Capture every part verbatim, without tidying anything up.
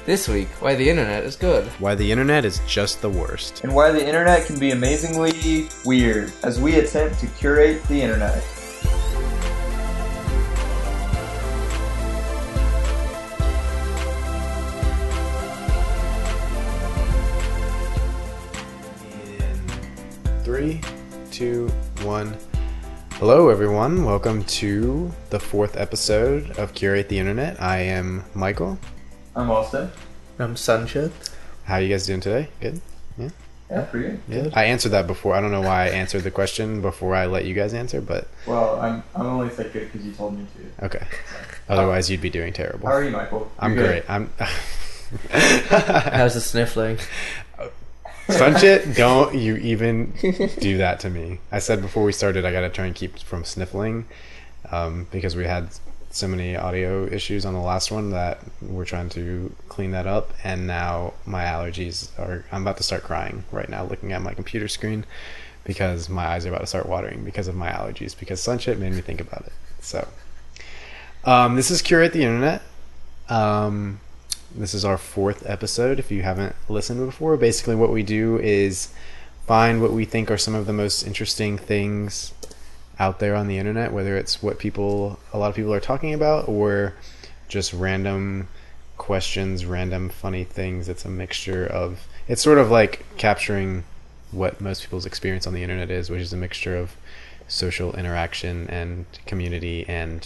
This week, why the internet is good. Why the internet is just the worst. And why the internet can be amazingly weird, as we attempt to curate the internet. In three, two, one. Hello everyone, welcome to the fourth episode of Curate the Internet. I am Michael. I'm Austin. I'm Sanchit. How are you guys doing today? Good? Yeah? Yeah, pretty good. Yeah. I answered that before. I don't know why I answered the question before I let you guys answer, but... Well, I'm I'm only said good because you told me to. Okay. Otherwise, you'd be doing terrible. How are you, Michael? I'm You're great. I'm... How's the sniffling? Sanchit, don't you even do that to me. I said before we started I gotta try and keep from sniffling um, because we had so many audio issues on the last one that we're trying to clean that up, and now my allergies are... I'm about to start crying right now looking at my computer screen because my eyes are about to start watering because of my allergies, because Sanchit made me think about it. So um, this is Curate the Internet. Um, this is our fourth episode. If you haven't listened before, basically what we do is find what we think are some of the most interesting things out there on the internet, whether it's what people, a lot of people are talking about, or just random questions, random funny things. It's a mixture of, it's sort of like capturing what most people's experience on the internet is, which is a mixture of social interaction and community and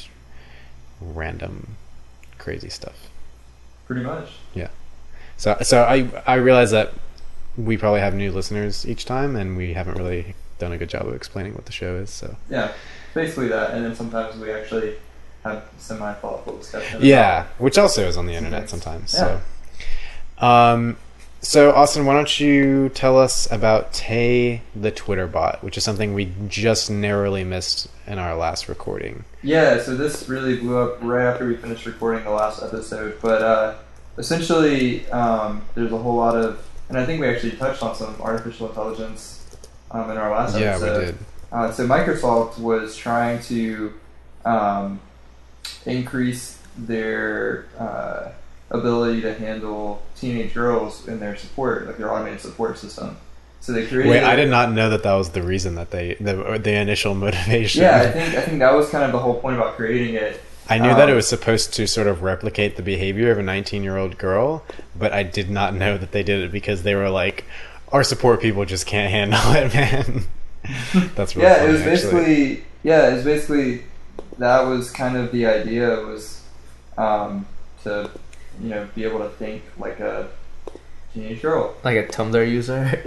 random crazy stuff. Pretty much. Yeah. So so I I realize that we probably have new listeners each time, and we haven't really done a good job of explaining what the show is. So Yeah, basically that, and then sometimes we actually have semi-thoughtful discussion. yeah, which also is on the internet sometimes. Yeah. So, um, so Austin, why don't you tell us about Tay the Twitter bot, which is something we just narrowly missed in our last recording. Yeah, so this really blew up right after we finished recording the last episode, but uh, essentially um, there's a whole lot of, and I think we actually touched on some artificial intelligence um, in our last Yeah, episode. we did. Uh, so Microsoft was trying to um, increase their uh, ability to handle teenage girls in their support, like their automated support system. So they created. Wait, I did not know that that was the reason that they the the initial motivation. Yeah, I think I think that was kind of the whole point about creating it. I knew um, that it was supposed to sort of replicate the behavior of a nineteen-year-old girl, but I did not know that they did it because they were like, our support people just can't handle it, man. That's really yeah. funny, It was basically actually. yeah. It was basically that was kind of the idea, was um, to you know be able to think like a teenage girl, Like a Tumblr user?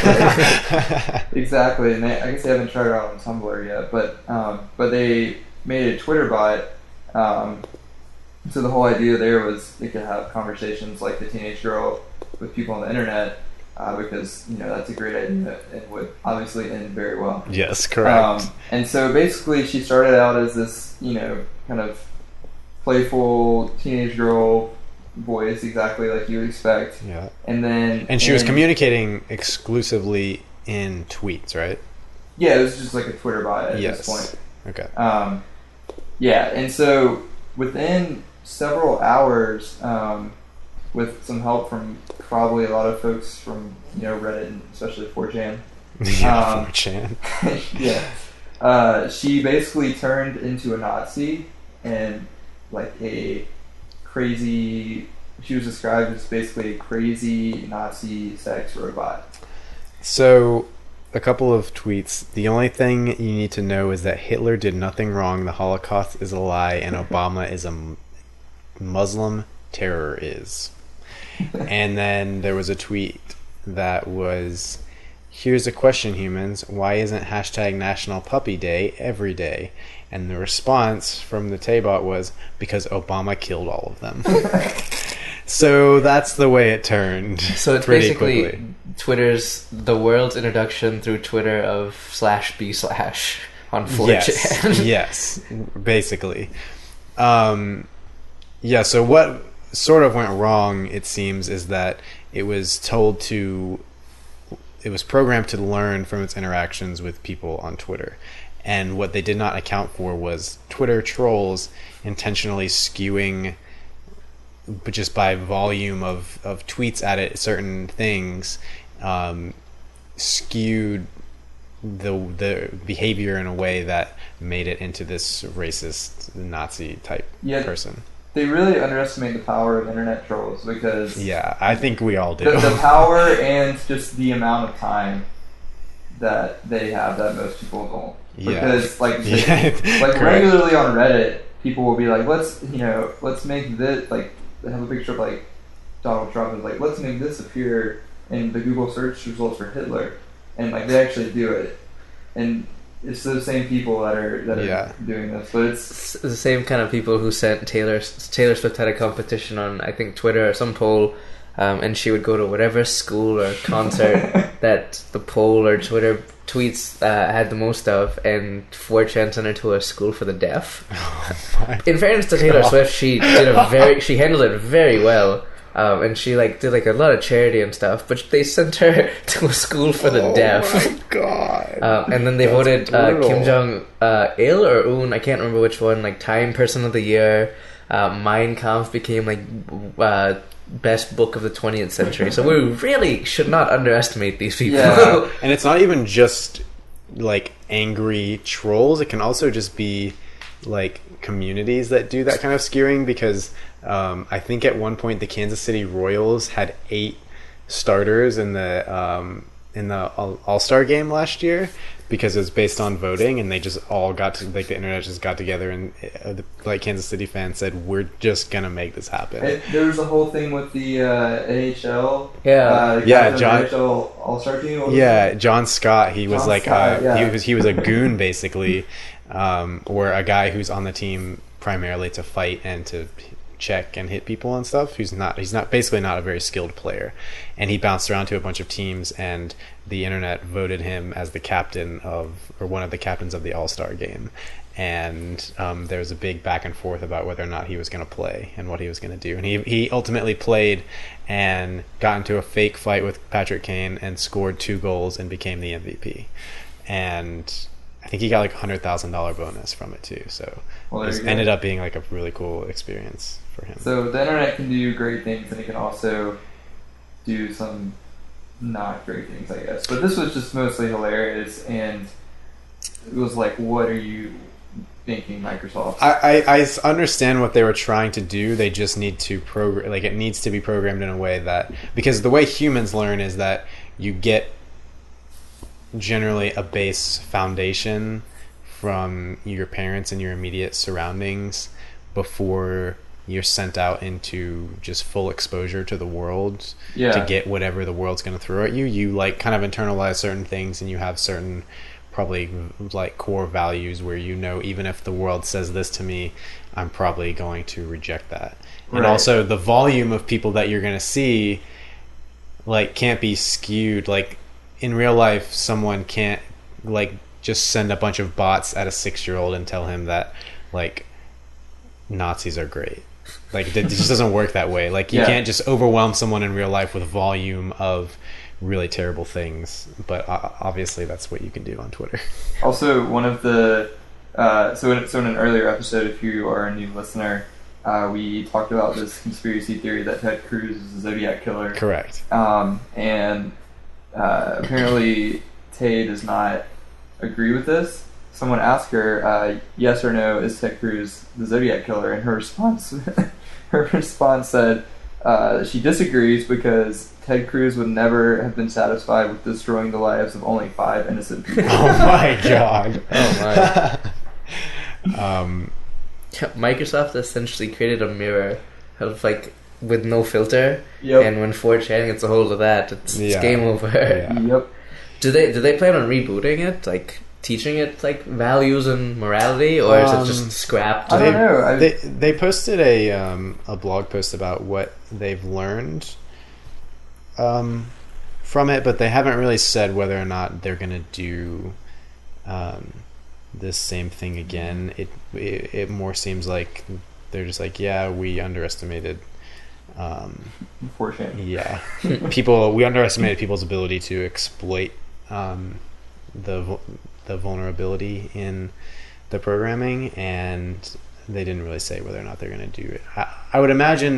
exactly. Exactly, and they, I guess they haven't tried it out on Tumblr yet, but um, but they made a Twitter bot. Um, so the whole idea there was they could have conversations like the teenage girl with people on the internet, uh, because you know that's a great idea and would obviously end very well. Yes, correct. Um, and so basically, she started out as this you know kind of playful teenage girl voice, exactly like you would expect. Yeah. And then And she was in- communicating exclusively in tweets, right? Yeah, it was just like a Twitter bot at Yes. this point. Okay. Um, yeah, and so within several hours, um, with some help from probably a lot of folks from you know Reddit and especially four chan, Yeah, um, four chan. yeah, uh, she basically turned into a Nazi and like a crazy. She was described as basically a crazy Nazi sex robot. So, a couple of tweets. The only thing you need to know is that Hitler did nothing wrong, the Holocaust is a lie, and Obama is a m- Muslim terror is. And then there was a tweet that was, here's a question, humans, why isn't hashtag National Puppy Day every day? And the response from the Taybot was, because Obama killed all of them. So that's the way it turned. So it's pretty basically quickly. Twitter's the world's introduction through Twitter of slash b slash on four chan. Yes, yes, basically. Um, yeah, so what sort of went wrong, it seems, is that it was told to, it was programmed to learn from its interactions with people on Twitter. And what they did not account for was Twitter trolls intentionally skewing but just by volume of, of tweets at it, certain things um, skewed the the behavior in a way that made it into this racist Nazi type yeah, person. They really underestimate the power of internet trolls because yeah, I think we all do. The, the power and just the amount of time that they have that most people don't. Because yeah. like yeah. like Correct. regularly on Reddit, people will be like, let's you know let's make this, like they have a picture of like Donald Trump and like let's make this appear in the Google search results for Hitler, and like they actually do it, and it's those same people that are that are yeah. doing this, but it's, it's the same kind of people who sent Taylor Taylor Swift had a competition on I think Twitter or some poll, um, and she would go to whatever school or concert that the poll or Twitter tweets uh, had the most of, and four chan sent her to a school for the deaf. Oh in fairness to Taylor God. Swift, she did a very she handled it very well. Um, and she like did like a lot of charity and stuff, but they sent her to a school for the oh deaf. My God! um, and then they That's voted uh, Kim Jong uh, Il or Un, I can't remember which one, like Time Person of the Year. Uh, Mein Kampf became like uh, best book of the twentieth century. So we really should not underestimate these people. Yeah. And it's not even just like angry trolls. It can also just be like communities that do that kind of skewing, because um, I think at one point the Kansas City Royals had eight starters in the um, in the All-Star game last year, because it was based on voting, and they just all got to, like the internet just got together and uh, the, like Kansas City fans said, we're just gonna make this happen. It, there was a whole thing with the uh, A H L. Yeah, uh, yeah, John. A H L All-Star team. Yeah, John Scott. He was John like Scott, uh, yeah. he was he was a goon basically, um, or a guy who's on the team primarily to fight and to check and hit people and stuff. Who's not he's not basically not a very skilled player, and he bounced around to a bunch of teams, and the internet voted him as the captain of, or one of the captains of the All-Star game. And um, there was a big back and forth about whether or not he was going to play and what he was going to do. And he he ultimately played and got into a fake fight with Patrick Kane and scored two goals and became the M V P. And I think he got like a hundred thousand dollar bonus from it too. So well, it ended up being like a really cool experience for him. So the internet can do great things, and it can also do some not great things, I guess. But this was just mostly hilarious, and it was like, what are you thinking, Microsoft? I, I, I understand what they were trying to do. They just need to program, like it needs to be programmed in a way that, because the way humans learn is that you get generally a base foundation from your parents and your immediate surroundings before you're sent out into just full exposure to the world yeah. to get whatever the world's going to throw at you. You like kind of internalize certain things, and you have certain probably like core values where you know, even if the world says this to me, I'm probably going to reject that. And right. also the volume of people that you're going to see like can't be skewed. Like in real life, someone can't like just send a bunch of bots at a six-year-old and tell him that like Nazis are great. Like it just doesn't work that way. Like you yeah. can't just overwhelm someone in real life with volume of really terrible things. But uh, obviously that's what you can do on Twitter. Also, one of the uh, so in, so in an earlier episode, if you are a new listener, uh, we talked about this conspiracy theory that Ted Cruz is a Zodiac killer. Correct. Um, and uh, apparently Tay does not agree with this. Someone asked her, uh, yes or no, is Ted Cruz the Zodiac killer? And her response, her response said uh, she disagrees because Ted Cruz would never have been satisfied with destroying the lives of only five innocent people. Oh my God! Oh my! um, Microsoft essentially created a mirror of like with no filter, yep. and when four chan gets a hold of that, it's, yeah. it's game over. Yeah. Yep. Do they do they plan on rebooting it, like teaching it like values and morality, or is um, it just scrapped? I they, don't know. I, they they posted a um, a blog post about what they've learned um, from it, but they haven't really said whether or not they're going to do um, this same thing again. It, it it more seems like they're just like, yeah, we underestimated. Um, four chan. Yeah, people. We underestimated people's ability to exploit um, the the vulnerability in the programming, and they didn't really say whether or not they're going to do it. I, I would imagine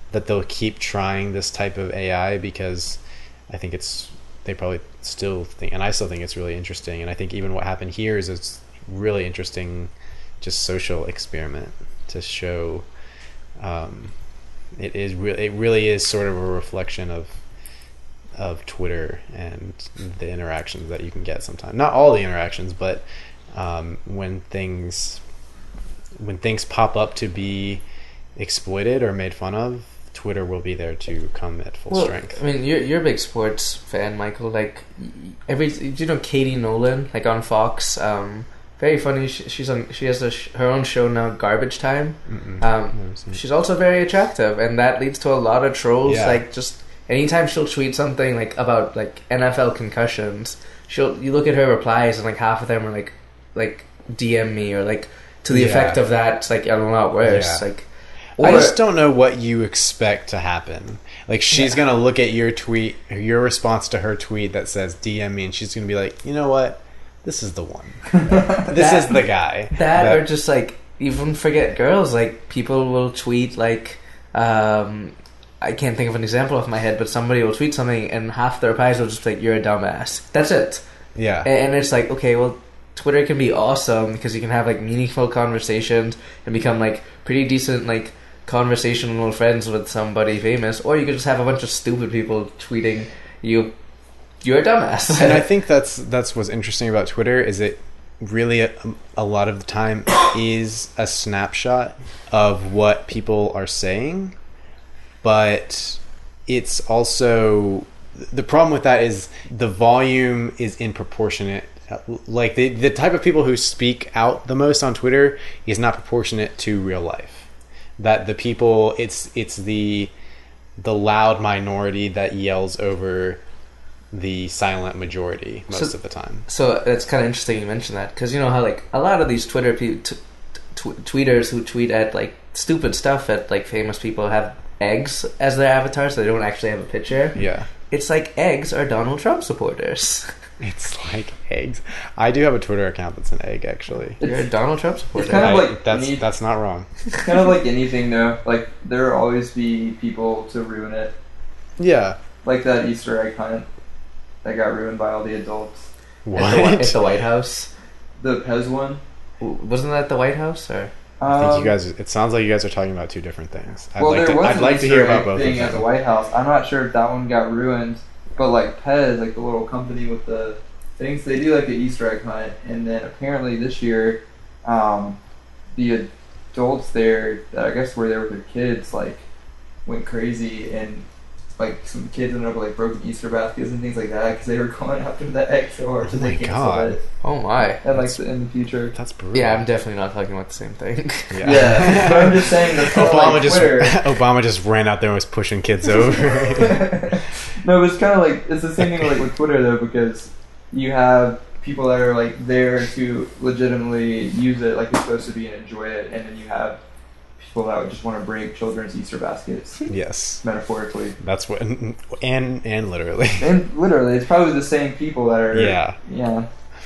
that they'll keep trying this type of A I because I think it's they probably still think, and I still think it's really interesting. And I think even what happened here is it's really interesting, just social experiment to show. Um, it is really it really is sort of a reflection of of Twitter and the interactions that you can get sometimes. Not all the interactions, but um, when things when things pop up to be exploited or made fun of, Twitter will be there to come at full well, strength. I mean, you're you're a big sports fan, Michael. Like every, do you know Katie Nolan, like on Fox? Um, very funny. She, she's on. She has a sh- her own show now, Garbage Time. Um, she's also very attractive, and that leads to a lot of trolls. Yeah. Like just anytime she'll tweet something like about like N F L concussions, she'll you look at her replies and like half of them are like like D M me or like to the Yeah. effect of that. Like a lot worse. Yeah. Like. I Or- just don't know what you expect to happen. Like, she's Yeah. going to look at your tweet, your response to her tweet that says D M me, and she's going to be like, you know what? This is the one. This That- is the guy. That, or just like, even forget girls, like people will tweet like, um, I can't think of an example off my head, but somebody will tweet something and half their replies will just be like, you're a dumbass. That's it. Yeah. And, and it's like, okay, well, Twitter can be awesome because you can have like meaningful conversations and become like pretty decent, like, conversational friends with somebody famous, or you could just have a bunch of stupid people tweeting you you're a dumbass. And I think that's that's what's interesting about Twitter is it really a, a lot of the time is a snapshot of what people are saying, but it's also the problem with that is the volume is disproportionate. Like the the type of people who speak out the most on Twitter is not proportionate to real life. That the people, it's it's the the loud minority that yells over the silent majority most So- of the time. So it's kind of interesting you mention that because you know how like a lot of these Twitter pe- t- t- tweeters who tweet at like stupid stuff at like famous people have eggs as their avatar, so they don't actually have a picture. Yeah, It's like eggs are Donald Trump supporters. it's like eggs. I do have a Twitter account that's an egg, actually. You're a Donald Trump supporter. kind of I- like that's any- that's not wrong. It's kind of like anything, though. Like, there will always be people to ruin it. Yeah. Like that Easter egg hunt that got ruined by all the adults. At the, Whi- at What? the White House. The Pez one. W- Wasn't that the White House or? I think Um, you guys. It sounds like you guys are talking about two different things. I'd well, like there to. was I'd an like Easter to hear egg about both of thing at the them. White House. I'm not sure if that one got ruined, but like Pez, like the little company with the things, they do like an Easter egg hunt, and then apparently this year, um, the adults there that I guess were there with their kids like went crazy, and like some kids ended up with, like broken Easter baskets and things like that because they were going after the egg so hard. Oh so my they canceled God. it. Oh my. And like in the future. That's brutal. Yeah, I'm definitely not talking about the same thing. Yeah. Yeah, but I'm just saying that Obama like just Twitter. Obama just ran out there and was pushing kids over. No, but it's kind of like it's the same thing like with Twitter though, because you have people that are like there to legitimately use it like it's supposed to be and enjoy it, and then you have people that would just want to break children's Easter baskets, Yes, metaphorically that's what, and and literally. and literally. It's probably the same people that are Yeah. yeah.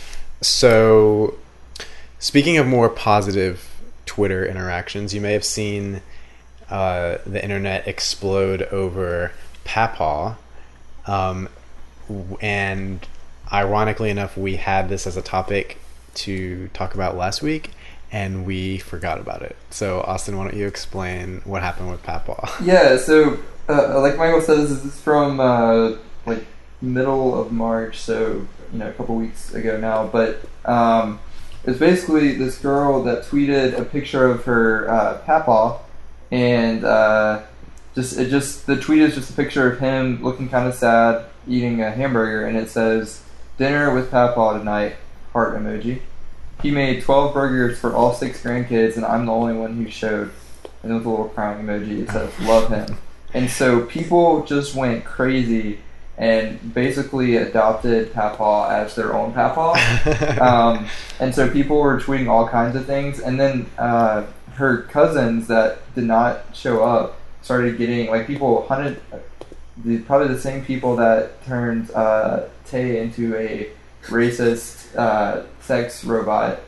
So, speaking of more positive Twitter interactions, you may have seen uh, the internet explode over Papaw, um, w- and ironically enough, we had this as a topic to talk about last week, and we forgot about it. So, Austin, why don't you explain what happened with Papaw? Yeah, so uh, like Michael says, this is from uh, like middle of March, so you know a couple weeks ago now. But um, it's basically this girl that tweeted a picture of her uh, papaw, and uh, just it just the tweet is just a picture of him looking kind of sad, eating a hamburger, and it says "Dinner with Papaw tonight." Heart emoji. He made twelve burgers for all six grandkids, and I'm the only one who showed. And then with a little crying emoji, it says "Love him." And so people just went crazy and basically adopted Papaw as their own Papaw. Um, and so people were tweeting all kinds of things. And then uh, her cousins that did not show up started getting, like, people hunted, the, probably the same people that turned uh, Tay into a racist uh, sex robot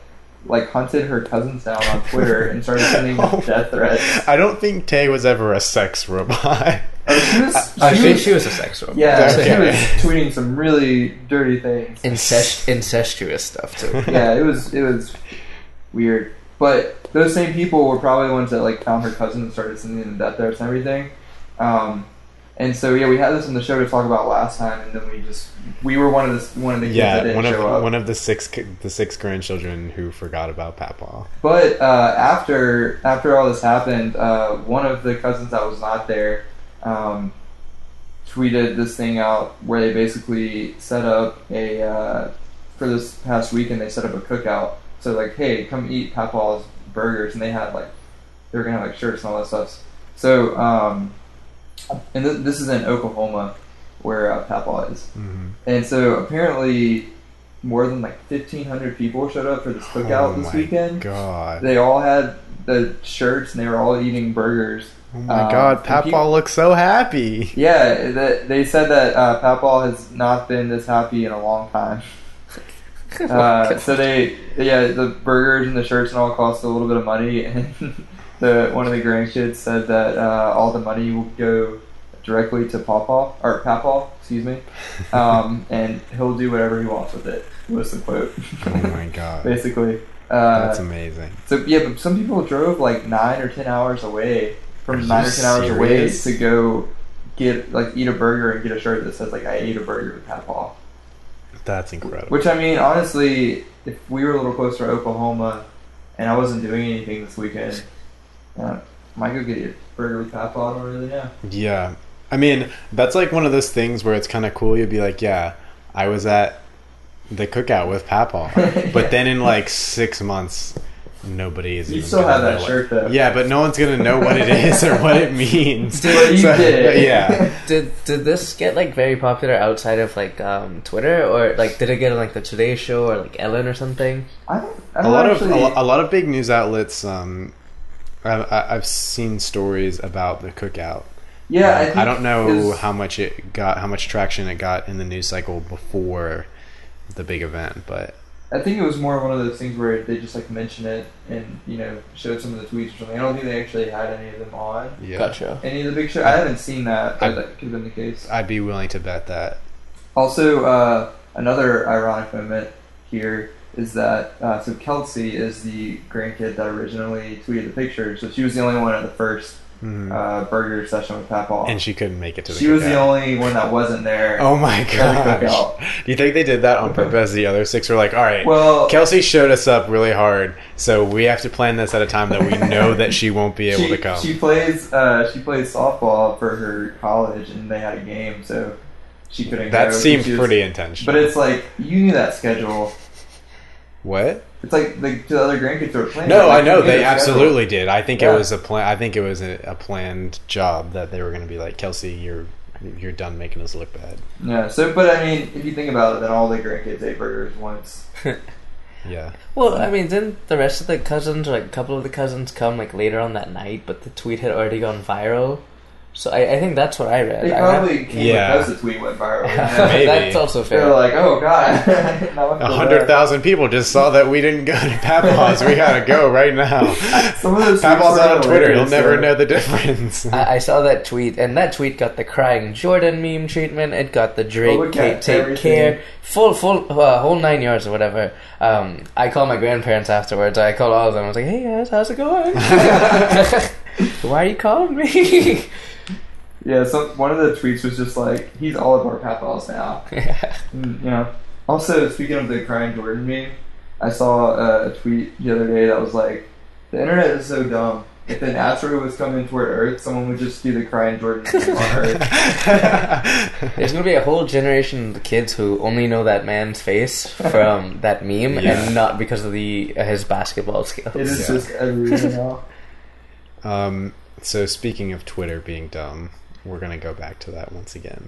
like hunted her cousins down on Twitter and started sending them Oh. death threats. I don't think Tay was ever a sex robot. Oh, she was, I she think was- she was a sex robot. yeah, Okay. she was tweeting some really dirty things. Incest, incestuous stuff too. Yeah, it was it was weird. But those same people were probably the ones that like found her cousin and started sending them death threats and everything. Um, and so yeah, we had this on the show to talk about last time, and then we just we were one of the one of the kids that Yeah, didn't one of show up. one of the six ki- the six grandchildren who forgot about Papaw. But uh, after after all this happened, uh, one of the cousins that was not there um, tweeted this thing out where they basically set up a uh, for this past weekend they set up a cookout. So like, hey, come eat Papaw's burgers, and they had like they were gonna have like shirts and all that stuff. So um, and th- this is in Oklahoma where uh, Papaw is, Mm-hmm. and so apparently more than like fifteen hundred people showed up for this cookout Oh this my weekend. God. They all had the shirts and they were all eating burgers. Oh my Um, God, and Papaw people- looks so happy. Yeah, that, they said that uh, Papaw has not been this happy in a long time. Uh, so they, yeah, the burgers and the shirts and all cost a little bit of money, and the one of the grandkids said that uh, all the money will go directly to Pawpaw or Papaw, excuse me, um, and he'll do whatever he wants with it. Was the quote. Oh my God. Basically. Uh, That's amazing. So yeah, but some people drove like nine or ten hours away from Are nine you or ten hours serious? away to go get like eat a burger and get a shirt that says like I ate a burger with Papaw. That's incredible. Which I mean, honestly, if we were a little closer to Oklahoma and I wasn't doing anything this weekend, uh, might go get a burger with Papaw. I don't really know. Yeah. I mean, that's like one of those things where it's kind of cool. You'd be like, yeah, I was at the cookout with Papaw. But then in like six months, nobody is You even still gonna have that know what- shirt though. Yeah, but no one's going to know what it is or what it means. But you So, did. Yeah. Did did this get like very popular outside of like um, Twitter, or like did it get on like the Today Show or like Ellen or something? I don't. I A don't lot actually, of a, lo- a lot of big news outlets. Um, I've, I've seen stories about the cookout. Yeah, Uh, I, think I don't know is- how much it got, how much traction it got in the news cycle before the big event, but I think it was more one of those things where they just like mentioned it and you know showed some of the tweets or something. I don't think they actually had any of them on yeah, Gotcha. any of the big show. I haven't seen that, but I- that could have been the case. I'd be willing to bet that. Also, uh, another ironic moment here is that uh, so Kelsey is the grandkid that originally tweeted the picture, so she was the only one at the first Mhm. uh, burger session with Papaw. And she couldn't make it to the she was the cookout. only one that wasn't there. Oh my at the gosh! cookout. Do you think they did that on purpose? The other six were like, "All right, Well, Kelsey showed us up really hard, so we have to plan this at a time that we know that she won't be able she, to come." she plays uh, she plays softball for her college, and they had a game, so she couldn't. That go 'cause seemed she was- pretty intentional. But it's like you knew that schedule. What? It's like the, the other grandkids were playing. No, like, I know you knew they the schedule. absolutely did. I think Yeah. it was a plan. I think it was a, a planned job that they were going to be like, Kelsey, you're you're done making us look bad. Yeah. So, but I mean, if you think about it, then all the grandkids ate burgers once. Yeah. Well, I mean, didn't the rest of the cousins, or like a couple of the cousins, come like later on that night? But the tweet had already gone viral, so I, I think that's what I read. They I probably came Yeah. because the tweet went viral. Maybe. That's also They were fair. like, "Oh God, now I A feel hundred bad." thousand people just saw that we didn't go to Papaw's. We gotta go right now. Some of those Papaw's tweets not were on Twitter. He'll hilarious, never though. know the difference. I, I saw that tweet, and that tweet got the crying Jordan meme treatment. It got the Drake Oh, it Kate got take everything. care, full full uh, whole nine yards or whatever. Um, I called my grandparents afterwards. I called all of them. I was like, "Hey guys, how's it going? Why are you calling me?" Yeah, so one of the tweets was just like, "He's all of our Papaws now." And, you know. Also, speaking of the crying Jordan meme, I saw uh, a tweet the other day that was like, "The internet is so dumb. If an asteroid was coming toward Earth, someone would just do the crying Jordan meme on Earth." There's gonna be a whole generation of kids who only know that man's face from that meme, Yeah. and not because of the uh, his basketball skills. It is Yeah. just everywhere now. Um, so speaking of Twitter being dumb, we're gonna go back to that once again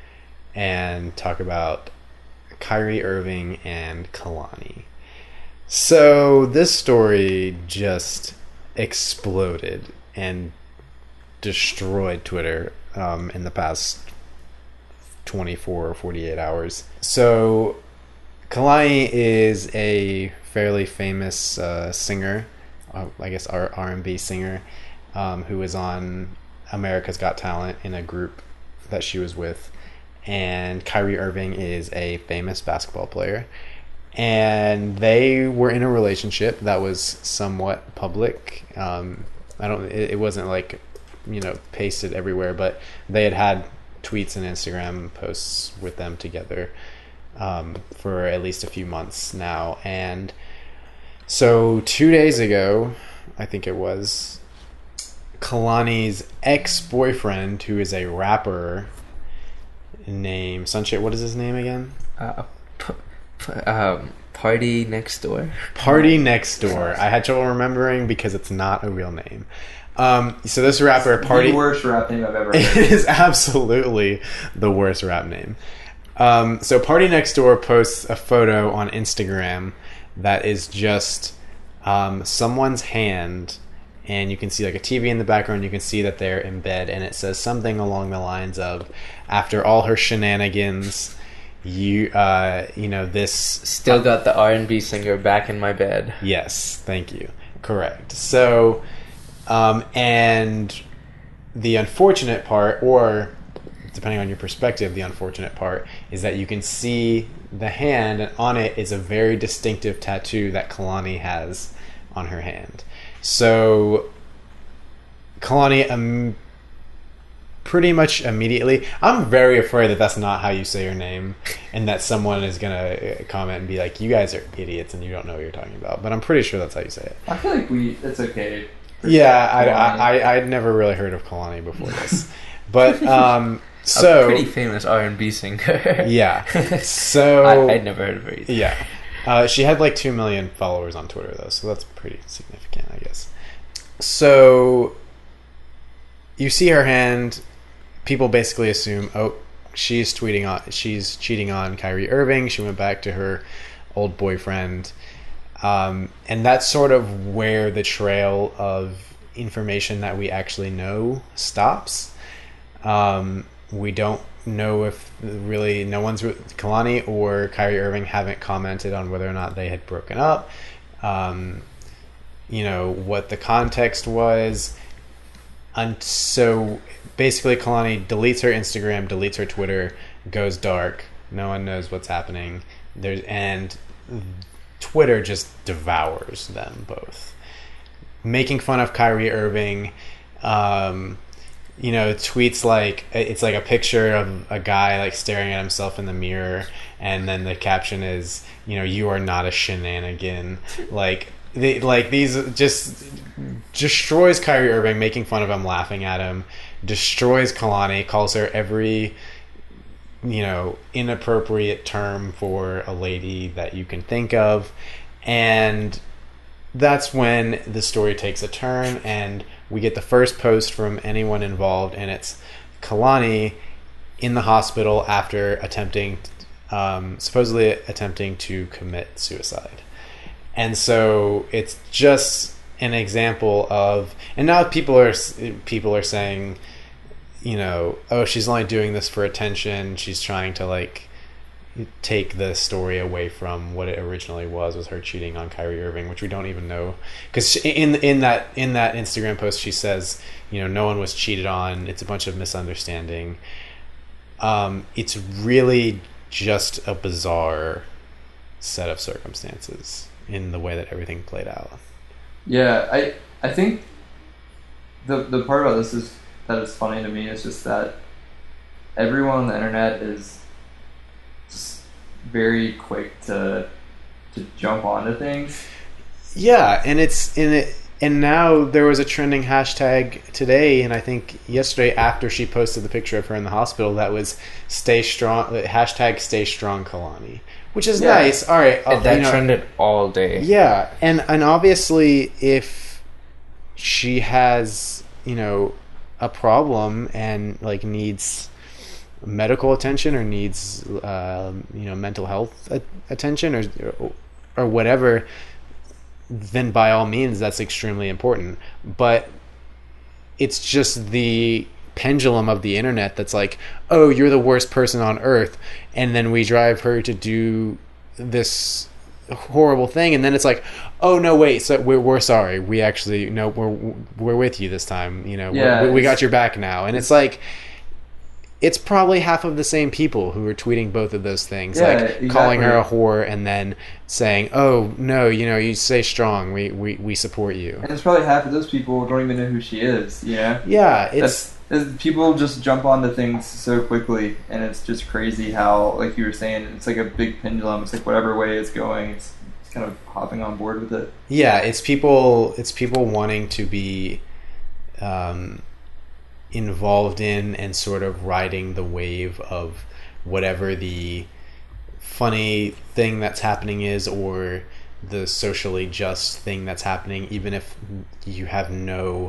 and talk about Kyrie Irving and Kalani. So this story just exploded and destroyed Twitter um, in the past twenty-four or forty-eight hours. So Kalani is a fairly famous uh, singer, uh, I guess R and B singer, um, who was on America's Got Talent in a group that she was with. And Kyrie Irving is a famous basketball player. And they were in a relationship that was somewhat public. Um, I don't. It, it wasn't like, you know, pasted everywhere, but they had had tweets and Instagram posts with them together um, for at least a few months now. And so two days ago, I think it was, Kalani's ex-boyfriend, who is a rapper named Sunshine. What is his name again? Uh, p- p- um, Party Next Door. Party Next Door. I had trouble remembering because it's not a real name. Um, so this rapper, Party... The worst rap name I've ever heard. It is absolutely the worst rap name. Um, so Party Next Door posts a photo on Instagram that is just um, someone's hand, and you can see like a T V in the background. You can see that they're in bed, and it says something along the lines of, after all her shenanigans, you uh, you know, this... Still got the R and B singer back in my bed. Yes, thank you. Correct. So... Um, and the unfortunate part, or depending on your perspective, the unfortunate part is that you can see the hand, and on it is a very distinctive tattoo that Kalani has on her hand. So Kalani um, pretty much immediately, I'm very afraid that that's not how you say your name, and that someone is going to comment and be like, you guys are idiots and you don't know what you're talking about. But I'm pretty sure that's how you say it. I feel like we, it's okay. Yeah, I, I, I, I'd never really heard of Kalani before this. But, um, so... A pretty famous R and B singer. Yeah. So... I, I'd never heard of her either. Yeah. Uh, she had like two million followers on Twitter, though, so that's pretty significant, I guess. So, you see her hand, people basically assume, oh, she's tweeting on, she's cheating on Kyrie Irving, she went back to her old boyfriend. Um, and that's sort of where the trail of information that we actually know stops. Um, we don't know if really no one's Kalani or Kyrie Irving haven't commented on whether or not they had broken up. Um, you know, what the context was. And so basically Kalani deletes her Instagram, deletes her Twitter, goes dark. No one knows what's happening. There's and Twitter just devours them both, making fun of Kyrie Irving. Um, you know, tweets like, it's like a picture of a guy like staring at himself in the mirror, and then the caption is, you know, you are not a shenanigan. Like, they, like these just destroys Kyrie Irving, making fun of him, laughing at him, destroys Kalani, calls her every, you know, inappropriate term for a lady that you can think of. And that's when the story takes a turn, and we get the first post from anyone involved, and it's Kalani in the hospital after attempting, um, supposedly attempting to commit suicide. And so it's just an example of, and now people are people are saying, you know, oh, she's only doing this for attention. She's trying to like take the story away from what it originally was, was her cheating on Kyrie Irving, which we don't even know. Because in in that in that Instagram post, she says, you know, no one was cheated on. It's a bunch of misunderstanding. Um, it's really just a bizarre set of circumstances in the way that everything played out. Yeah, I I think the the part about this is that is funny to me is just that everyone on the internet is just very quick to to jump onto things. Yeah, and it's in it. And now there was a trending hashtag today, and I think yesterday after she posted the picture of her in the hospital, that was "Stay Strong." Hashtag Stay Strong Kalani, which is yeah. nice. All right, uh, that you know, trended all day. Yeah, and and obviously, if she has, you know, a problem and like needs medical attention or needs uh, you know, mental health attention or or whatever, then by all means that's extremely important. But it's just the pendulum of the internet that's like, oh, you're the worst person on earth, and then we drive her to do this horrible thing, and then it's like, oh no, wait, so we're we're sorry, we actually no, we're we're with you this time, you know, yeah, we we got your back now, and it's like. It's probably half of the same people who are tweeting both of those things, yeah, like exactly. calling her a whore and then saying, "Oh no, you know, you stay strong. We we, we support you." And it's probably half of those people don't even know who she is. You know? Yeah, it's, That's, it's people just jump onto things so quickly, and it's just crazy how, like you were saying, it's like a big pendulum. It's like whatever way it's going, it's, it's kind of hopping on board with it. Yeah, it's people. It's people wanting to be. Um, involved in and sort of riding the wave of whatever the funny thing that's happening is, or the socially just thing that's happening, even if you have no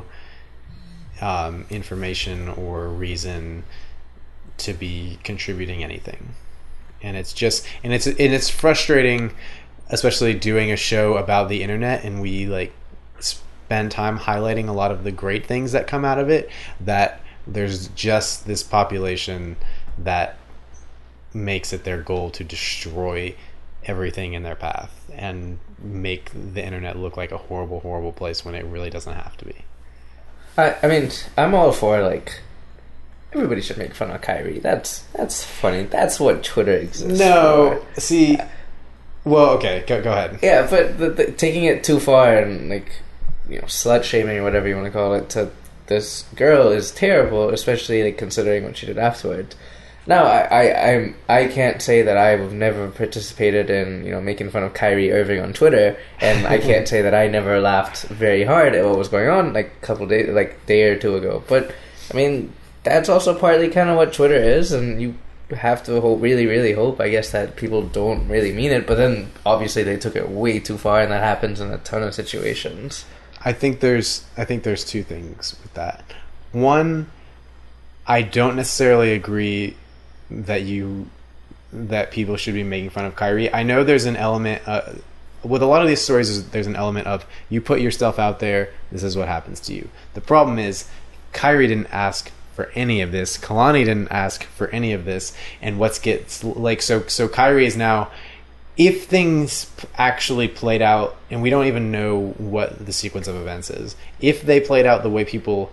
um, information or reason to be contributing anything. And it's just and it's and it's frustrating, especially doing a show about the internet, and we like spend time highlighting a lot of the great things that come out of it, that there's just this population that makes it their goal to destroy everything in their path and make the internet look like a horrible, horrible place when it really doesn't have to be. I, I mean, I'm all for, like, everybody should make fun of Kyrie. That's that's funny. That's what Twitter exists No, for. see, well, okay, go, go ahead. Yeah, but the, the, taking it too far and, like, you know, slut shaming or whatever you want to call it to this girl is terrible, especially like considering what she did afterward. Now, I, I, I'm, I can't say that I've never participated in, you know, making fun of Kyrie Irving on Twitter, and I can't say that I never laughed very hard at what was going on like a couple days, like a day or two ago. But I mean, that's also partly kind of what Twitter is, and you have to hope, really, really hope, I guess, that people don't really mean it. But then, obviously, they took it way too far, and that happens in a ton of situations. I think there's I think there's two things with that. One, I don't necessarily agree that you that people should be making fun of Kyrie. I know there's an element uh, with a lot of these stories. Is there's an element of you put yourself out there. This is what happens to you. The problem is Kyrie didn't ask for any of this. Kalani didn't ask for any of this. And what's gets like so so Kyrie is now. If things actually played out, and we don't even know what the sequence of events is, if they played out the way people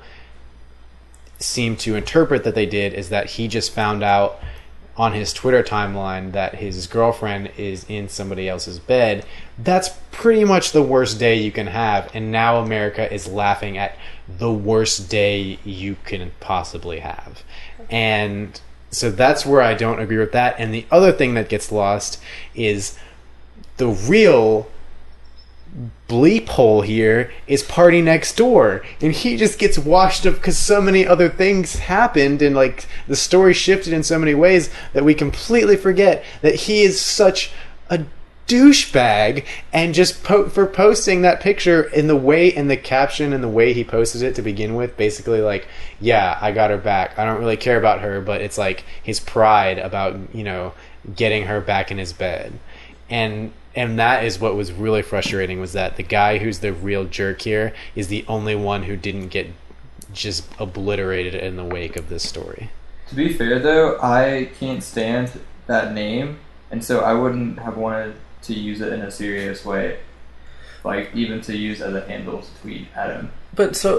seem to interpret that they did, is that he just found out on his Twitter timeline that his girlfriend is in somebody else's bed, that's pretty much the worst day you can have, and now America is laughing at the worst day you can possibly have. And so that's where I don't agree with that. And the other thing that gets lost is the real bleep hole here is Party Next Door, and he just gets washed up because so many other things happened, and like the story shifted in so many ways that we completely forget that he is such a douchebag, and just po- for posting that picture in the way, in the caption and the way he posted it to begin with, basically like, yeah, I got her back, I don't really care about her, but it's like his pride about, you know, getting her back in his bed. And and that is what was really frustrating, was that the guy who's the real jerk here is the only one who didn't get just obliterated in the wake of this story. To be fair though, I can't stand that name, and so I wouldn't have wanted to use it in a serious way, like even to use as a handle to tweet at him. But so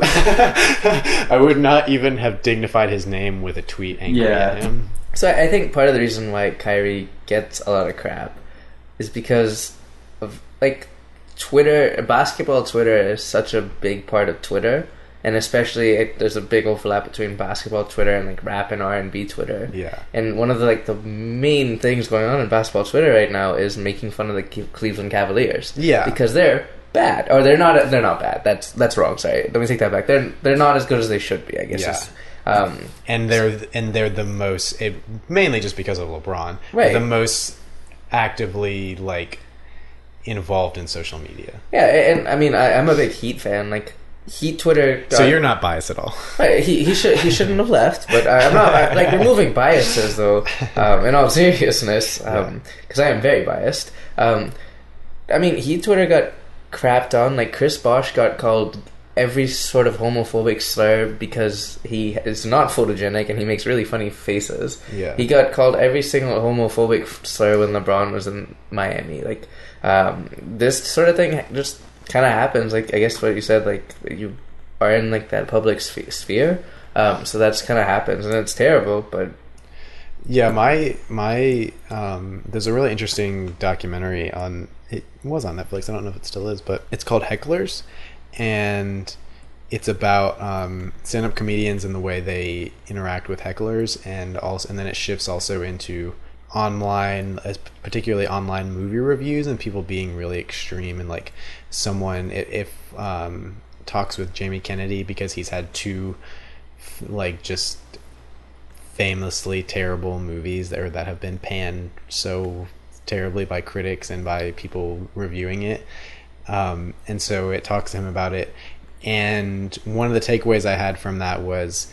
I would not even have dignified his name with a tweet angry yeah. at him. So I think part of the reason why Kyrie gets a lot of crap is because of, like, Twitter, basketball Twitter is such a big part of Twitter, and especially it, there's a big overlap between basketball Twitter and like rap and R and B Twitter. Yeah. And one of the like the main things going on in basketball Twitter right now is making fun of the Cleveland Cavaliers. Yeah. Because they're bad, or they're not. They're not bad. That's that's wrong. Sorry, let me take that back. They're they're not as good as they should be, I guess. Yeah. Um, and they're and they're the most, it, mainly just because of LeBron, right. the most actively like involved in social media. Yeah, and I mean, I, I'm a big Heat fan. Like Heat Twitter. Got, so you're not biased at all. Right, he he should he shouldn't have left, but I'm not I, like removing biases though. Um, in all seriousness, because um, I am very biased. Um, I mean, Heat Twitter got crapped on. Like Chris Bosh got called every sort of homophobic slur because he is not photogenic and he makes really funny faces. Yeah. He got called every single homophobic slur when LeBron was in Miami. Like, um, this sort of thing just kind of happens. Like, I guess what you said, like, you are in, like, that public sp- sphere. Um, so that's kind of happens, and it's terrible, but... Yeah, my, my, um, there's a really interesting documentary on, it was on Netflix, I don't know if it still is, but it's called Hecklers, and it's about um, stand-up comedians and the way they interact with hecklers, and also, and then it shifts also into online, particularly online movie reviews, and people being really extreme, and like someone, if um, talks with Jamie Kennedy because he's had two, like, just famously terrible movies that, or that have been panned so terribly by critics and by people reviewing it. Um, and so it talks to him about it. And one of the takeaways I had from that was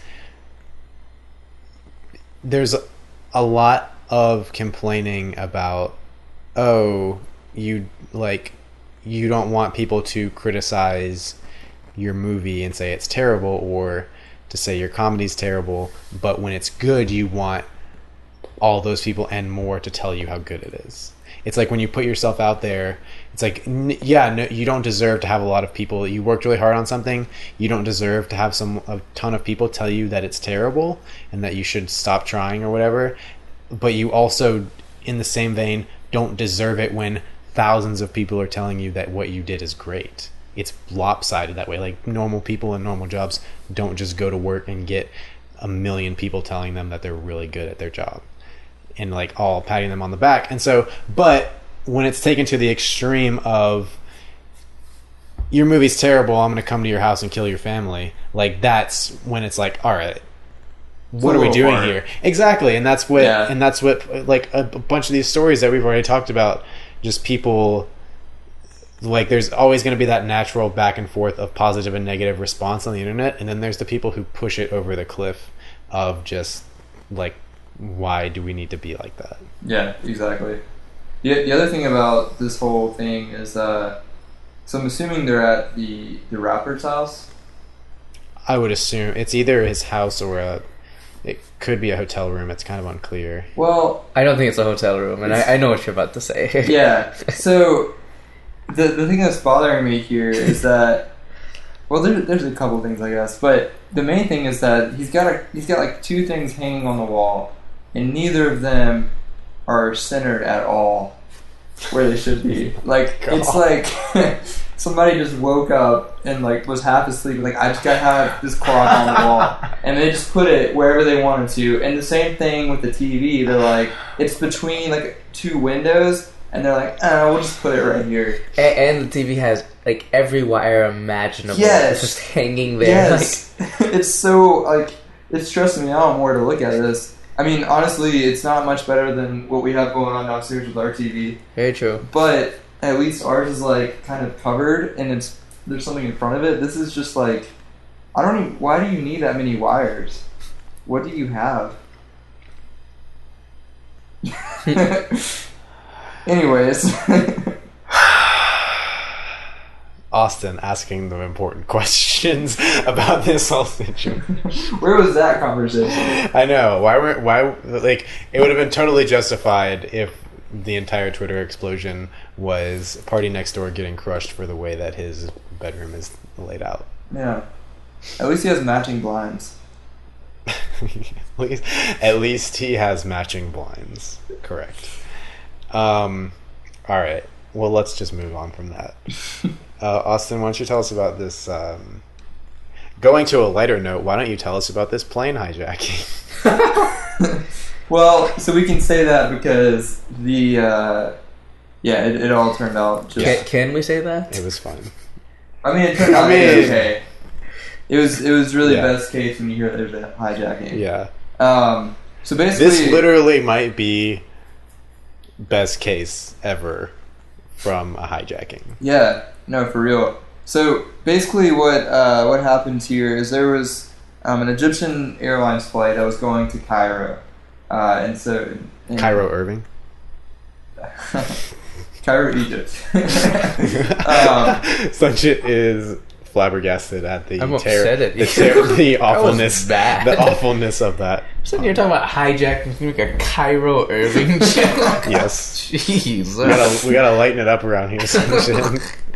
there's a, a lot of complaining about, oh, you like, you don't want people to criticize your movie and say it's terrible, or to say your comedy's terrible, but when it's good, you want all those people and more to tell you how good it is. It's like when you put yourself out there, it's like, n- yeah, no, you don't deserve to have a lot of people. You worked really hard on something. You don't deserve to have some a ton of people tell you that it's terrible and that you should stop trying or whatever. But you also, in the same vein, don't deserve it when thousands of people are telling you that what you did is great. It's lopsided that way. Like, normal people in normal jobs don't just go to work and get a million people telling them that they're really good at their job and like all patting them on the back. And so, but when it's taken to the extreme of, your movie's terrible, I'm going to come to your house and kill your family, like, that's when it's like, all right, what are we doing hard here? Exactly. And that's what, yeah. and that's what, like, a, a bunch of these stories that we've already talked about, just people, like, there's always going to be that natural back and forth of positive and negative response on the internet, and then there's the people who push it over the cliff of just, like, why do we need to be like that? Yeah, exactly. The, the other thing about this whole thing is, uh, so I'm assuming they're at the, the rapper's house? I would assume. It's either his house or a, it could be a hotel room. It's kind of unclear. Well, I don't think it's a hotel room, and I, I know what you're about to say. Yeah, so... The the thing that's bothering me here is that, well, there, there's a couple things, I guess, but the main thing is that he's got a he's got like two things hanging on the wall, and neither of them are centered at all where they should be. Like, God. It's like somebody just woke up and like was half asleep, like, I just gotta have this clock on the wall, and they just put it wherever they wanted to. And the same thing with the T V. They're like, it's between like two windows. And they're like, oh, we'll just put it right here. And, and the T V has, like, every wire imaginable. Yes. It's just hanging there. Yes. Like. It's so, like, it's stressing me out more to look at this. I mean, honestly, it's not much better than what we have going on downstairs with our T V. Very true. But at least ours is, like, kind of covered, and it's there's something in front of it. This is just, like, I don't even, why do you need that many wires? What do you have? Anyways. Austin asking the important questions about this whole situation. Where was that conversation? I know. Why were why like it would have been totally justified if the entire Twitter explosion was Party Next Door getting crushed for the way that his bedroom is laid out. Yeah. At least he has matching blinds. at, least, at least he has matching blinds. Correct. Um, all right. Well, let's just move on from that. Uh, Austin, why don't you tell us about this? Um, going to a lighter note, why don't you tell us about this plane hijacking? Well, so we can say that because the uh, yeah, it, it all turned out. Just, can, can we say that? It was fun. I mean, it turned out I mean, okay. It was it was really yeah. best case when you hear there's a hijacking. Yeah. Um. So basically, this literally might be best case ever from a hijacking. Yeah, no, for real. So basically what uh, what happened here is there was um, an Egyptian Airlines flight that was going to Cairo. Uh, and so... And, Cairo, Irving? Cairo, Egypt. um, Such it is flabbergasted at the I'm terror, upset at the, you. ter- the That was awfulness, bad. the awfulness of that. So you're talking about hijacking like a Cairo Irving joke. Yes. Jeez. We gotta, we gotta lighten it up around here. So,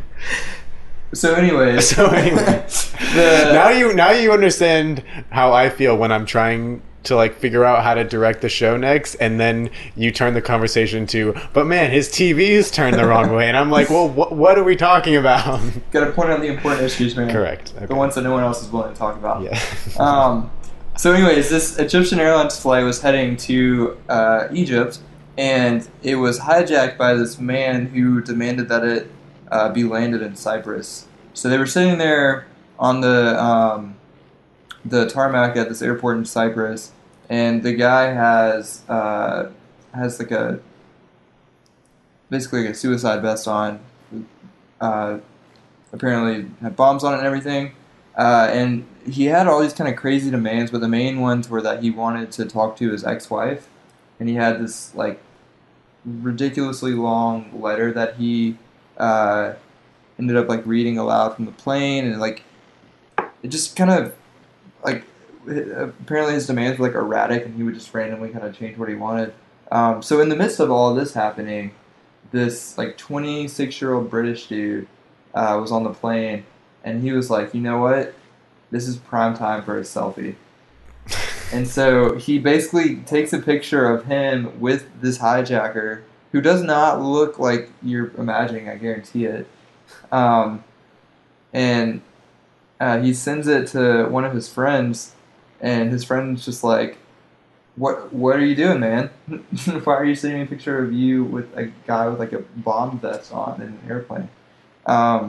So anyways, so anyways, the, now you now you understand how I feel when I'm trying to like figure out how to direct the show next, and then you turn the conversation to, but man, his T V's turned the wrong way, and I'm like, well, wh- what are we talking about? gotta point out the important issues, man. Correct. Okay. The ones that no one else is willing to talk about. Yeah. Um, so, anyways, this Egyptian Airlines flight was heading to uh, Egypt, and it was hijacked by this man who demanded that it uh, be landed in Cyprus. So they were sitting there on the um, the tarmac at this airport in Cyprus, and the guy has uh, has like a basically like a suicide vest on. Uh, apparently had bombs on it and everything. Uh, and he had all these kind of crazy demands, but the main ones were that he wanted to talk to his ex-wife, and he had this like ridiculously long letter that he uh, ended up like reading aloud from the plane, and like it just kind of like apparently his demands were like erratic, and he would just randomly kind of change what he wanted. Um, so in the midst of all of this happening, this like twenty-six year old British dude uh, was on the plane. And he was like, you know what? This is prime time for a selfie. And so he basically takes a picture of him with this hijacker, who does not look like you're imagining, I guarantee it. Um, and uh, he sends it to one of his friends, and his friend's just like, what What are you doing, man? Why are you sending a picture of you with a guy with like a bomb vest on in an airplane? Um...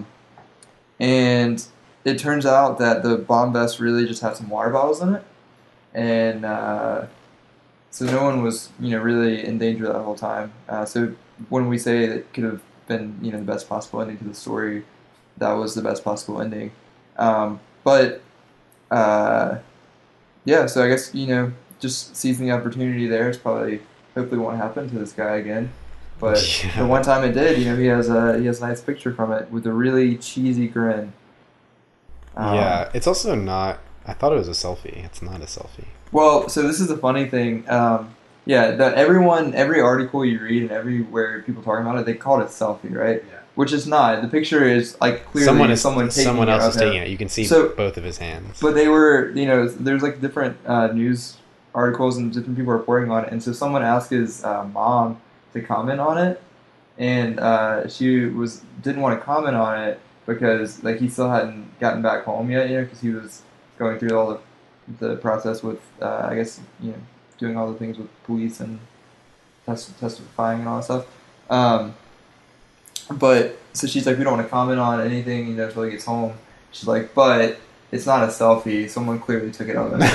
And it turns out that the bomb vest really just had some water bottles in it. And uh, so no one was, you know, really in danger that whole time. Uh, so when we say it could have been, you know, the best possible ending to the story, that was the best possible ending. Um, but, uh, yeah, so I guess, you know, just seizing the opportunity there is probably, hopefully won't happen to this guy again. But yeah. The one time it did, you know, he has a he has a nice picture from it with a really cheesy grin. Um, yeah, it's also not. I thought it was a selfie. It's not a selfie. Well, so this is the funny thing. Um, yeah, that everyone, every article you read and everywhere people talking about it, they call it a selfie, right? Yeah. Which is not. The picture is like clearly someone is someone taking someone else it is taking it. You can see so, both of his hands. But they were, you know, there's like different uh, news articles and different people reporting on it, and so someone asked his uh, mom to comment on it, and uh, she was didn't want to comment on it because like he still hadn't gotten back home yet, you know, because he was going through all the the process with uh, I guess you know doing all the things with police and test, testifying and all that stuff. Um, but so she's like, we don't want to comment on anything, you know, until he gets home. She's like, but it's not a selfie. Someone clearly took it of him.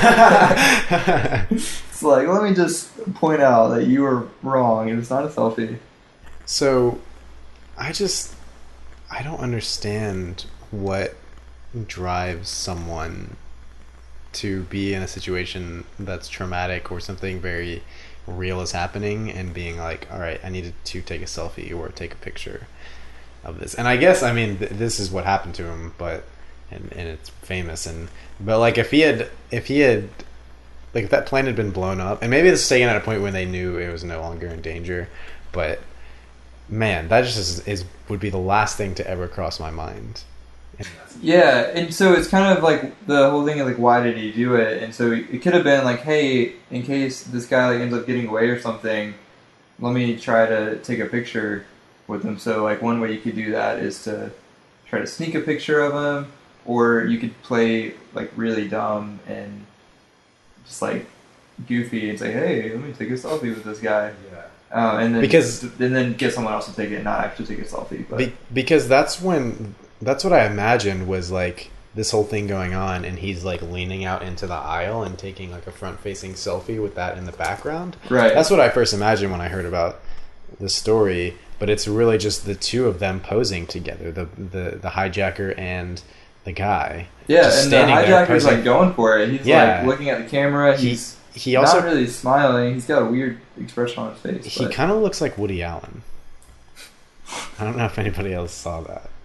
It's like, let me just point out that you were wrong. It was not a selfie. So, I just, I don't understand what drives someone to be in a situation that's traumatic or something very real is happening and being like, all right, I needed to take a selfie or take a picture of this. And I guess, I mean, th- this is what happened to him, but and, and it's famous. And but like if he had, if he had, like if that plane had been blown up, and maybe it's taken at a point when they knew it was no longer in danger, but man, that just is, is would be the last thing to ever cross my mind. Yeah, and so it's kind of like the whole thing of like, why did he do it? And so it could have been like, hey, in case this guy like ends up getting away or something, let me try to take a picture with him. So like one way you could do that is to try to sneak a picture of him, or you could play like really dumb and just like goofy and say, hey, let me take a selfie with this guy. Yeah. Uh, and then because and then get someone else to take it and not actually take a selfie. But be, because that's when that's what I imagined was like this whole thing going on, and he's like leaning out into the aisle and taking like a front facing selfie with that in the background. Right. That's what I first imagined when I heard about the story. But it's really just the two of them posing together, the the, the hijacker and the guy. Yeah, just and the hijacker's like going for it. He's yeah. like looking at the camera. He's he, he also not really smiling. He's got a weird expression on his face. He kind of looks like Woody Allen. I don't know if anybody else saw that.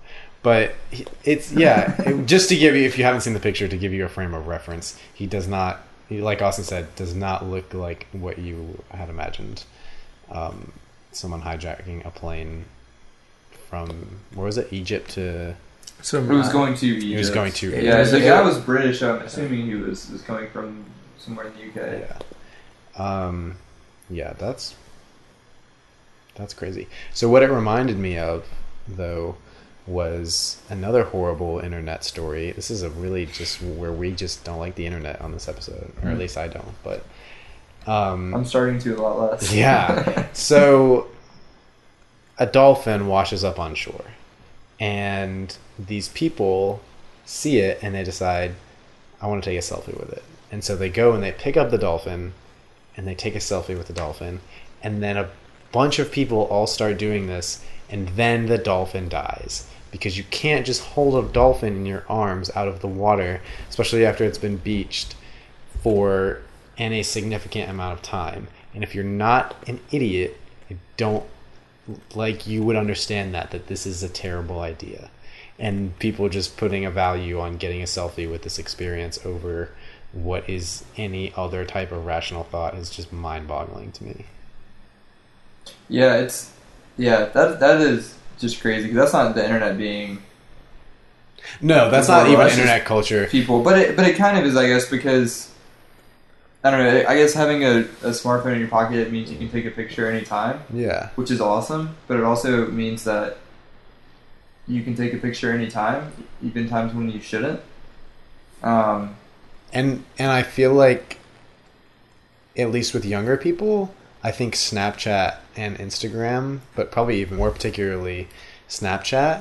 But it's yeah. It, just to give you, if you haven't seen the picture, to give you a frame of reference, he does not, he, like Austin said, does not look like what you had imagined. Um, someone hijacking a plane from where was it? Egypt to. So he was going to Egypt. He was going to. Yeah, the guy was British. I'm assuming he was was coming from somewhere in the U K. Yeah. Um, yeah, that's that's crazy. So what it reminded me of, though, was another horrible internet story. This is a really just where we just don't like the internet on this episode, or at least I don't. But um, I'm starting to a lot less. Yeah. So a dolphin washes up on shore, and these people see it and they decide, I want to take a selfie with it. And so they go and they pick up the dolphin and they take a selfie with the dolphin, and then a bunch of people all start doing this, and then the dolphin dies. Because you can't just hold a dolphin in your arms out of the water, especially after it's been beached, for any significant amount of time. And if you're not an idiot, you don't, like, you would understand that, that this is a terrible idea. And people just putting a value on getting a selfie with this experience over what is any other type of rational thought is just mind-boggling to me. Yeah, it's yeah that that is just crazy, because that's not the internet being. No, that's not even internet culture. People, but it but it kind of is, I guess, because I don't know. I guess having a, a smartphone in your pocket means you can take a picture anytime. Yeah, which is awesome, but it also means that you can take a picture anytime, even times when you shouldn't. Um, and and I feel like, at least with younger people, I think Snapchat and Instagram, but probably even more particularly Snapchat,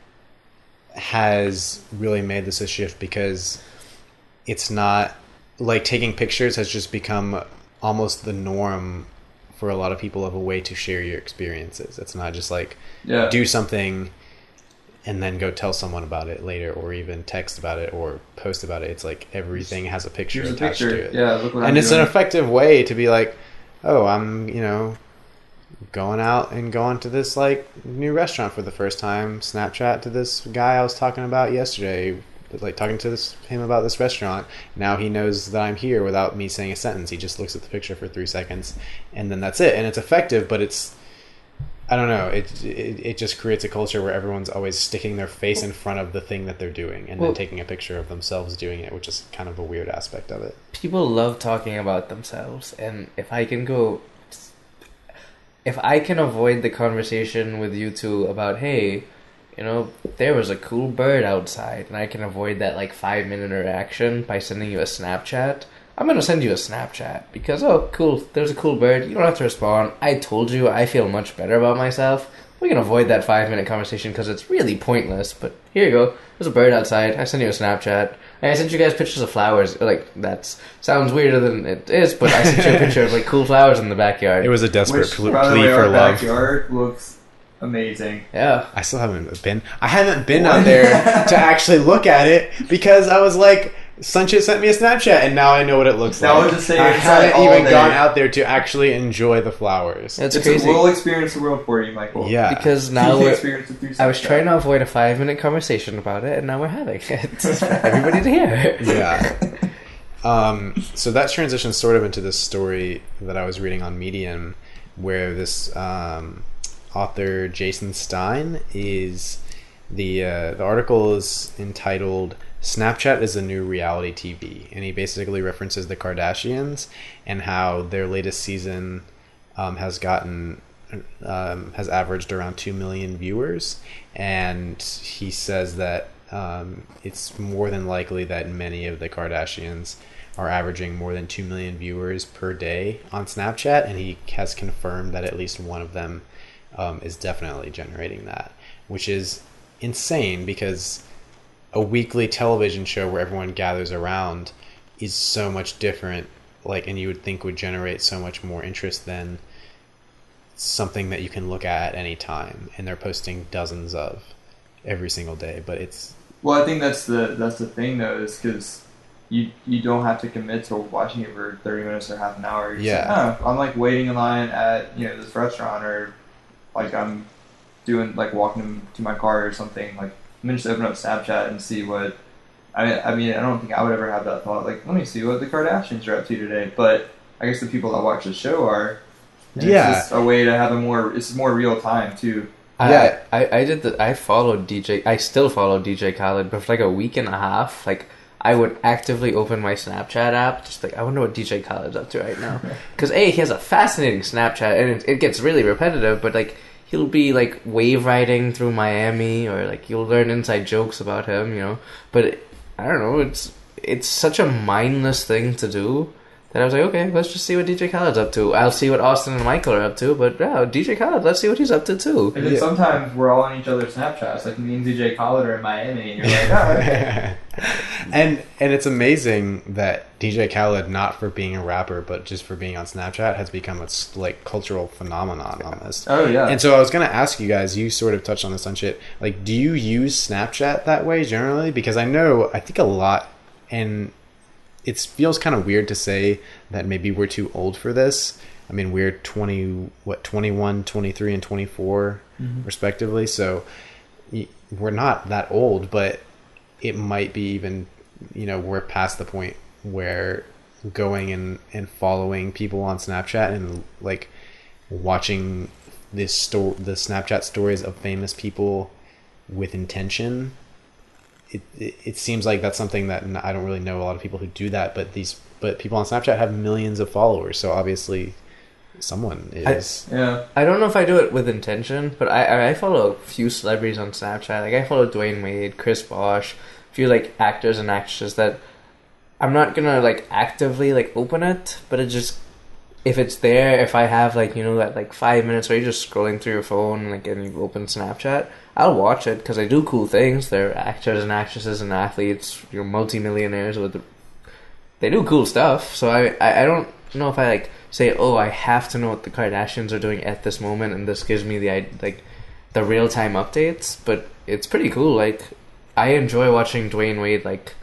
has really made this a shift, because it's not like taking pictures has just become almost the norm for a lot of people, of a way to share your experiences. It's not just like yeah. do something and then go tell someone about it later, or even text about it or post about it. It's like everything has a picture Here's attached a picture. to it. Yeah, look what and I'm it's doing. an effective way to be like, oh, I'm, you know, going out and going to this like new restaurant for the first time. Snapchat to this guy I was talking about yesterday, like talking to this him about this restaurant. Now he knows that I'm here without me saying a sentence. He just looks at the picture for three seconds, and then that's it. And it's effective, but it's, I don't know. It, it it just creates a culture where everyone's always sticking their face in front of the thing that they're doing, and well, then taking a picture of themselves doing it, which is kind of a weird aspect of it. People love talking about themselves, and if I can go, if I can avoid the conversation with you two about, hey, you know, there was a cool bird outside, and I can avoid that like five minute interaction by sending you a Snapchat, I'm going to send you a Snapchat, because, oh, cool, there's a cool bird. You don't have to respond. I told you I feel much better about myself. We can avoid that five-minute conversation because it's really pointless, but here you go. There's a bird outside. I sent you a Snapchat. And I sent you guys pictures of flowers. Like, that sounds weirder than it is, but I sent you a picture of, like, cool flowers in the backyard. It was a desperate Which, pl- by the plea way, for our love. backyard looks amazing. Yeah. I still haven't been. I haven't been out there to actually look at it, because I was like, Sunshit sent me a Snapchat, and now I know what it looks Now like. we're just saying I inside haven't all even day. gone out there to actually enjoy the flowers. It's, It's crazy. a, we'll experience the world for you, Michael. Yeah. Because You now can we're... experience it through I was Snapchat. trying to avoid a five-minute conversation about it, and now we're having it. For everybody to hear. Yeah. Um, so that transitions sort of into this story that I was reading on Medium, where this um, author Jason Stein is the uh, the article is entitled "Snapchat is the new reality T V," and he basically references the Kardashians and how their latest season um, has gotten um, has averaged around two million viewers, and he says that um, it's more than likely that many of the Kardashians are averaging more than two million viewers per day on Snapchat, and he has confirmed that at least one of them um, is definitely generating that, which is insane, because a weekly television show where everyone gathers around is so much different, like, and you would think would generate so much more interest than something that you can look at at any time, and they're posting dozens of every single day. But it's Well, I think that's the that's the thing, though, is because you you don't have to commit to watching it for thirty minutes or half an hour. You're just Yeah. like, oh, I'm like waiting in line at, you know, this restaurant, or like I'm doing like walking to my car or something, like I'm gonna just open up Snapchat and see what. I I mean, I don't think I would ever have that thought. Like, let me see what the Kardashians are up to today. But I guess the people that watch the show are. And Yeah. It's just a way to have a more. It's more real time too. Yeah, I, I, I did the. I followed D J. I still follow D J Khaled, but for like a week and a half, like I would actively open my Snapchat app, just like I wonder what D J Khaled's up to right now. Because a he has a fascinating Snapchat, and it, it gets really repetitive, but like he'll be like wave riding through Miami, or like you'll learn inside jokes about him, you know. But it, I don't know. It's it's such a mindless thing to do. And I was like, okay, let's just see what D J Khaled's up to. I'll see what Austin and Michael are up to, but yeah, D J Khaled, let's see what he's up to too. And then Yeah. sometimes we're all on each other's Snapchats. Like me and D J Khaled are in Miami, and you're like, oh, okay. and and it's amazing that D J Khaled, not for being a rapper, but just for being on Snapchat, has become a s- like cultural phenomenon almost. Oh yeah. And so I was going to ask you guys, you sort of touched on this on shit. Like, do you use Snapchat that way generally? Because I know, I think a lot, and it feels kind of weird to say that maybe we're too old for this. I mean, we're twenty, what, twenty-one, twenty-three, and twenty-four, mm-hmm. respectively. So y- we're not that old, but it might be even, you know, we're past the point where going and, and following people on Snapchat and like watching this sto- the Snapchat stories of famous people with intention. It, it it seems like that's something that I don't really know a lot of people who do that, but these but people on Snapchat have millions of followers, so obviously someone is. I, yeah. I don't know if I do it with intention, but I I follow a few celebrities on Snapchat. Like I follow Dwayne Wade, Chris Bosh, a few like actors and actresses that I'm not gonna like actively like open it, but it just if it's there, if I have like you know that like five minutes where you're just scrolling through your phone like and you open Snapchat, I'll watch it because they do cool things. They're actors and actresses and athletes. You're multimillionaires with. The, they do cool stuff. So I, I I don't know if I like say oh I have to know what the Kardashians are doing at this moment and this gives me the like the real time updates. But it's pretty cool. Like I enjoy watching Dwayne Wade like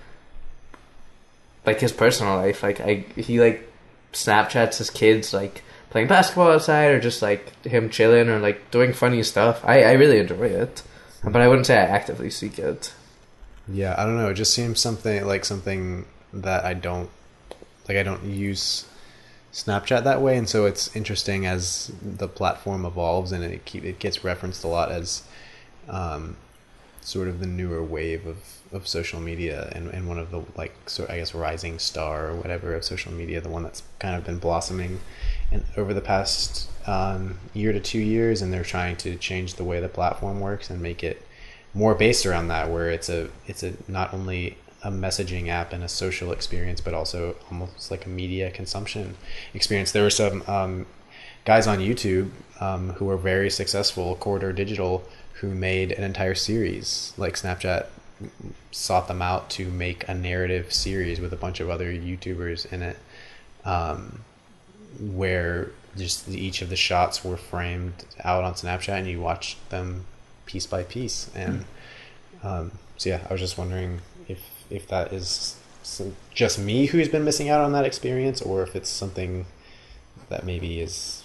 like his personal life. Like I he like Snapchats his kids like playing basketball outside or just like him chilling or like doing funny stuff. I, I really enjoy it, but I wouldn't say I actively seek it. Yeah, I don't know. It just seems something like something that I don't like. I don't use Snapchat that way, and so it's interesting as the platform evolves and it keep, it gets referenced a lot as um, sort of the newer wave of, of social media and, and one of the like so I guess rising star or whatever of social media, the one that's kind of been blossoming in, over the past um, year to two years, and they're trying to change the way the platform works and make it more based around that, where it's a it's a not only a messaging app and a social experience, but also almost like a media consumption experience. There were some um, guys on YouTube um, who were very successful, Corridor Digital, who made an entire series. Like Snapchat sought them out to make a narrative series with a bunch of other YouTubers in it, um, where just each of the shots were framed out on Snapchat and you watched them piece by piece. And um, so yeah, I was just wondering if if that is some, just me who's been missing out on that experience, or if it's something that maybe is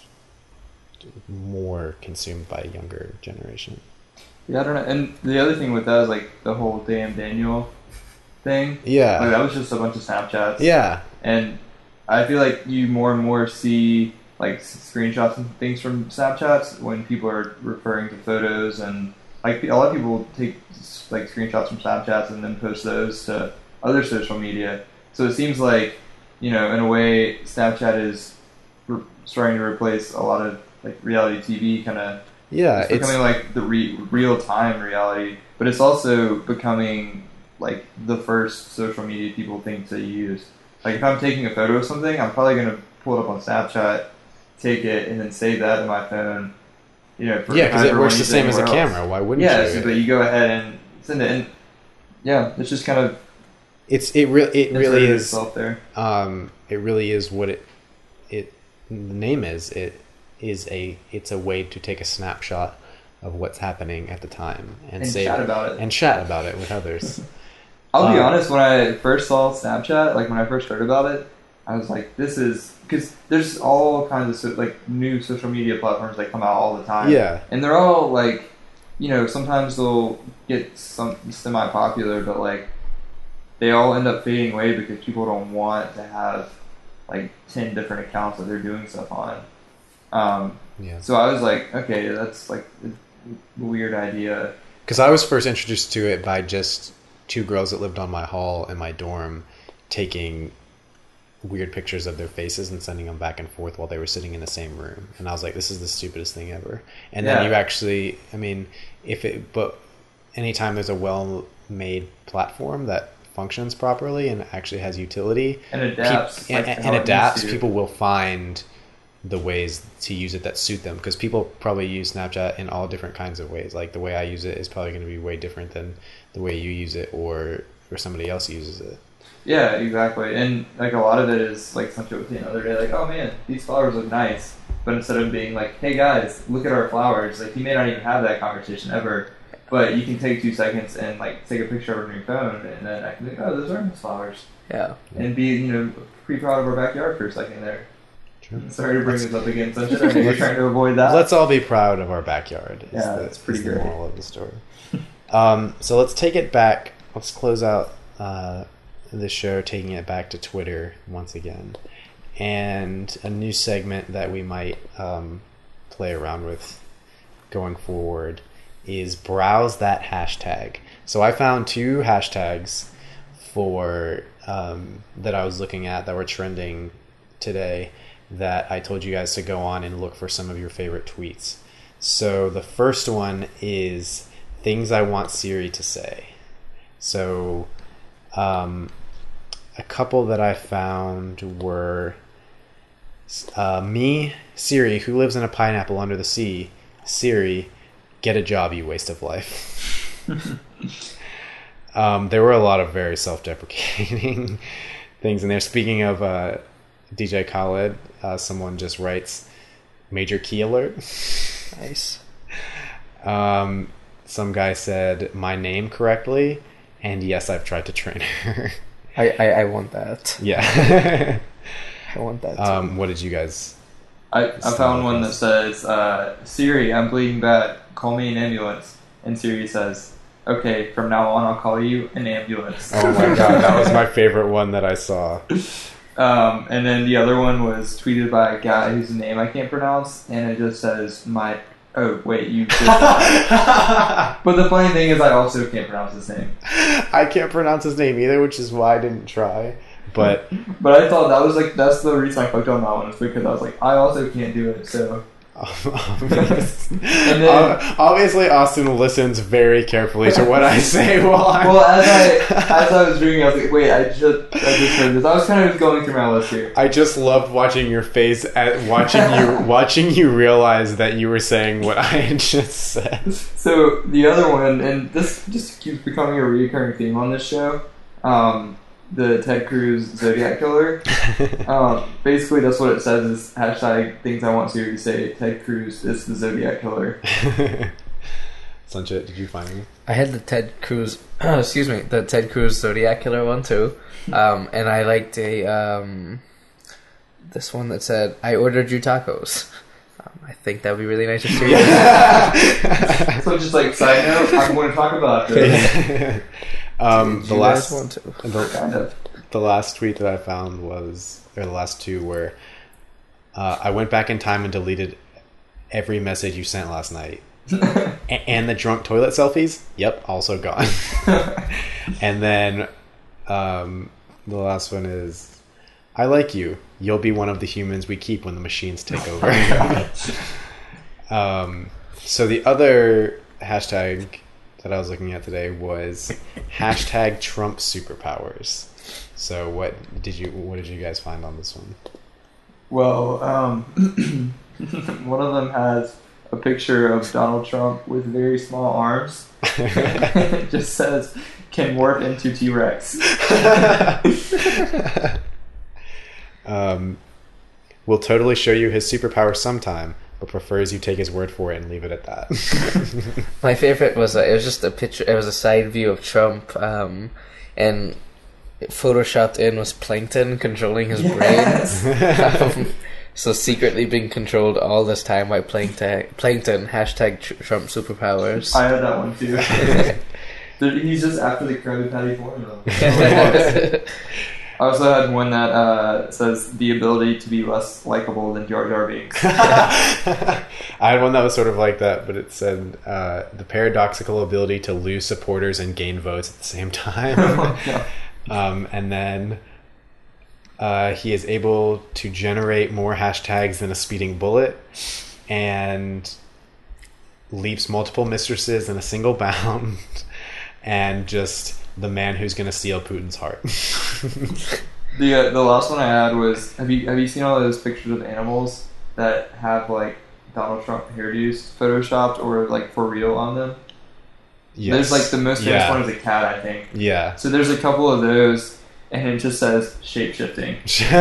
more consumed by a younger generation. Yeah, I don't know. And the other thing with that is like the whole Damn Daniel thing. Yeah. Like that was just a bunch of Snapchats. Yeah. And I feel like you more and more see like screenshots and things from Snapchats when people are referring to photos, and like a lot of people take like screenshots from Snapchats and then post those to other social media. So it seems like, you know, in a way, Snapchat is re- starting to replace a lot of like reality T V kind of. Yeah, it's becoming it's, like the re- real time reality, but it's also becoming like the first social media people think to use. Like if I'm taking a photo of something, I'm probably going to pull it up on Snapchat, take it, and then save that in my phone. You know, for yeah, because it works the same as a else. camera. Why wouldn't yeah, you? Yeah, so, but you go ahead and send it, and yeah, it's just kind of it's it really it really is there. Um, it really is what it it the name is. It is a it's a way to take a snapshot of what's happening at the time and, and save chat it, about it and chat about it with others. I'll um, be honest, when I first saw Snapchat, like when I first heard about it, I was like, this is because there's all kinds of so, like new social media platforms that come out all the time. Yeah, and they're all like you know, sometimes they'll get some semi-popular, but like they all end up fading away because people don't want to have like ten different accounts that they're doing stuff on. Um, Yeah. So I was like, okay, that's like a weird idea. Because I was first introduced to it by just two girls that lived on my hall in my dorm taking weird pictures of their faces and sending them back and forth while they were sitting in the same room. And I was like, this is the stupidest thing ever. And Yeah. then you actually, I mean, if it, but anytime there's a well-made platform that functions properly and actually has utility And adapts. peop- and, like, and, how it and adapts, needs to. people will find the ways to use it that suit them, because people probably use Snapchat in all different kinds of ways. Like the way I use it is probably going to be way different than the way you use it or or somebody else uses it. Yeah, exactly. And like a lot of it is like something with the other day, like, oh man, these flowers look nice. But instead of being like, hey guys, look at our flowers, like you may not even have that conversation ever, but you can take two seconds and like take a picture of it on your phone, and then I can be like, oh, those are nice flowers, Yeah. and be, you know, pretty proud of our backyard for a second there. True. Sorry to bring this up again, Sunshine. I know you're trying to avoid that. Let's all be proud of our backyard. is Yeah, the, that's pretty is the great. moral of the story. um, so let's take it back. Let's close out uh, the show, taking it back to Twitter once again, and a new segment that we might um, play around with going forward is browse that hashtag. So I found two hashtags for um, that I was looking at that were trending today, that I told you guys to go on and look for some of your favorite tweets. So the first one is things I want Siri to say. So um, a couple that I found were uh, me, Siri, who lives in a pineapple under the sea. Siri, get a job, you waste of life. um, there were a lot of very self-deprecating things in there. Speaking of uh, D J Khaled, uh, someone just writes major key alert. Nice. Um, some guy said my name correctly, and yes, I've tried to train her. I, I, I want that. Yeah. I want that. Too. um, what did you guys? I, I found one that says, uh, Siri, I'm bleeding bad. Call me an ambulance. And Siri says, okay, from now on I'll call you an ambulance. Oh my god, that was my favorite one that I saw. Um, and then the other one was tweeted by a guy whose name I can't pronounce, and it just says, my... Oh, wait, you just... But the funny thing is I also can't pronounce his name. I can't pronounce his name either, which is why I didn't try. But But I thought that was like, that's the reason I clicked on that one, is because I was like, I also can't do it, so... obvious- And then- uh, obviously Austin listens very carefully to what I say while I'm... Well, as I as I was reading, I was like, wait, I just I just heard this. I was kind of going through my list here. I just loved watching your face at watching you watching you realize that you were saying what I had just said. So the other one, and this just keeps becoming a recurring theme on this show, um, the Ted Cruz Zodiac Killer. Um, basically, that's what it says is hashtag things I want Siri to say. Ted Cruz is the Zodiac Killer. Sanjit, did you find me? I had the Ted Cruz, excuse me, the Ted Cruz Zodiac Killer one too, um, and I liked a um, this one that said, "I ordered you tacos." Um, I think that would be really nice to see. So just like side note, I'm going to talk about this. um, Did the you last guys want to? the, Kind of. the last tweet that I found was, or the last two were, uh, I went back in time and deleted every message you sent last night. A- and the drunk toilet selfies, yep, also gone. And then um, the last one is, I like you. You'll be one of the humans we keep when the machines take over. um, so the other hashtag that I was looking at today was hashtag Trump superpowers. So what did you what did you guys find on this one? Well, um, one of them has a picture of Donald Trump with very small arms. It just says, can morph into T-Rex. um, we'll totally show you his superpower sometime, but prefers you take his word for it and leave it at that. My favorite was uh, it was just a picture. It was a side view of Trump, um, and photoshopped in was Plankton controlling his Yes. brain. Um, So secretly being controlled all this time by Plankton, Plankton hashtag tr- Trump superpowers. I had that one too. He's just after the Krabby Patty formula. I also had one that uh, says the ability to be less likable than Jar Jar Binks. I had one that was sort of like that, but it said uh, the paradoxical ability to lose supporters and gain votes at the same time. Oh, um, and then uh, he is able to generate more hashtags than a speeding bullet, and leaps multiple mistresses in a single bound, and just the man who's going to steal Putin's heart. the uh, the last one I had was have you have you seen all those pictures of animals that have like Donald Trump hairdos photoshopped or like for real on them? Yes. There's like the most famous Yeah. one is a cat, I think. Yeah. So there's a couple of those, and it just says shape shifting.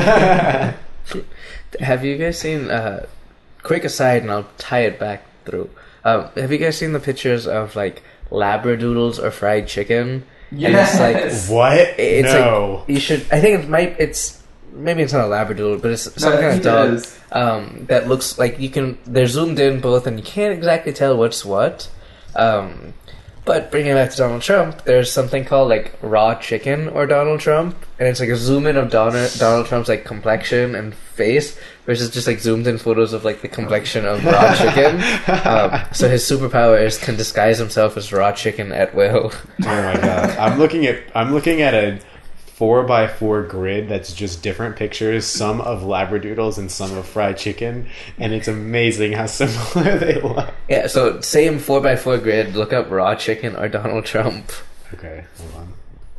Have you guys seen? Uh, quick aside, and I'll tie it back through. Um, have you guys seen the pictures of like labradoodles or fried chicken? Yes. And it's like What? it's No. like you should. I think it might. It's maybe it's not a labradoodle, but it's some No, I kind of think it dog is. um, that looks like you can. They're zoomed in both, and you can't exactly tell what's what. Um, but bringing it back to Donald Trump, there's something called like raw chicken or Donald Trump, and it's like a zoom in of Donald Donald Trump's like complexion and face versus just like zoomed in photos of like the complexion of raw chicken. Um, so his superpower is can disguise himself as raw chicken at will. Oh my god! I'm looking at I'm looking at a four by four grid that's just different pictures, some of labradoodles and some of fried chicken, and it's amazing how similar they look. Yeah, so same four by four grid. Look up raw chicken or Donald Trump. Okay, hold on.